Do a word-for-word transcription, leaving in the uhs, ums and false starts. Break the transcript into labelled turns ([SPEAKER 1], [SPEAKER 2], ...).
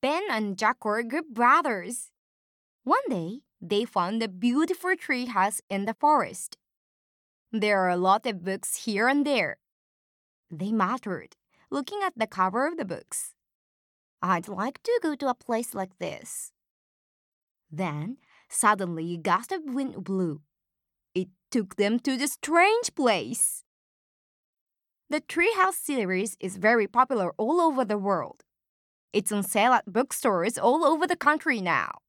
[SPEAKER 1] Ben and Jack were good brothers. One day, they found a beautiful tree house in the forest. There are a lot of books here and there. They muttered, looking at the cover of the books. I'd like to go to a place like this. Then, suddenly a gust of wind blew. It took them to the strange place. The Treehouse series is very popular all over the world. It's on sale at bookstores all over the country now.